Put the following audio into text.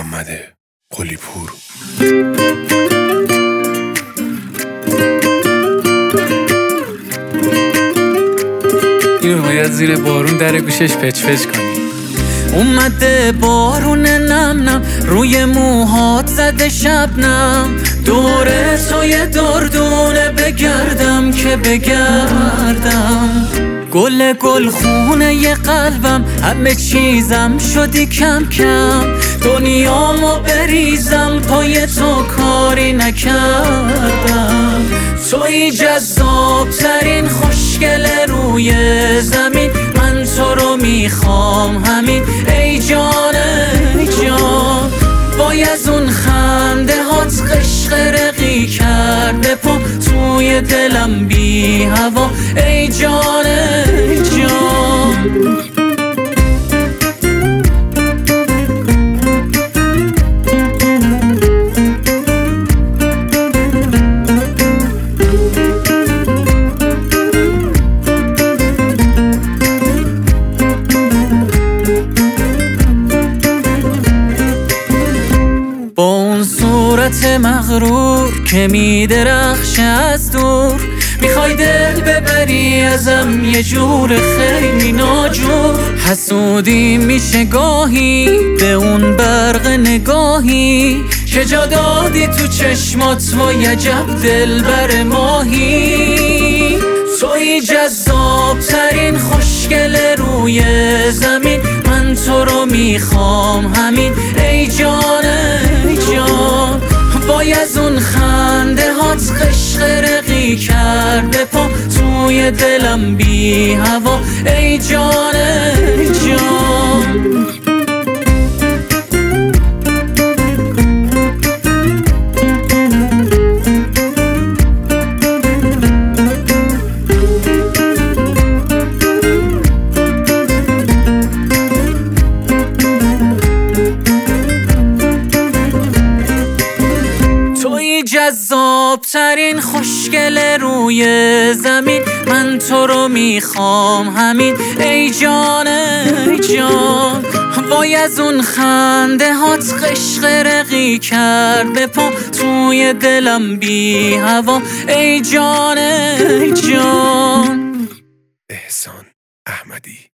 محمد قلی‌پور. اینو باید زیر بارون در گوشش پچ پچ کنی. اومده بارون نم نم روی موهات زده شبنم، دور تو یه دردونه بگردم که بگردم. گل خونه یه قلبم، همه چیزم شدی کم کم، دنیامو بریزم پای تو کاری نکردم. توی جذاب ترین خوشگل روی زمین، من تو رو میخوام همین ای جان ای جان. وای از اون خنده هات قشقرقی کرده پا توی دلم بی هوا ای جان ای جان. با اون صورت مغرور که میدرخشه از دور، میخوای دل ببری ازم یه جور خیلی ناجور. حسودی میشه گاهی به اون برق نگاهی که جا دادی تو چشمات، وای عجب دلبر ماهی. توی جذاب ترین خوشگل روی زمین، من تو رو میخوام همین ای جان ای جان. وای از اون خنده هات قشقرقی کرده پا توی دلم بی هوا ای جان ای جان. جذاب ترین خوشگل روی زمین، من تو رو میخوام همین ای جان ای جان. وای از اون خنده هات قشقرقی کرده پا توی دلم بی هوا ای جان ای جان. احسان احمدی.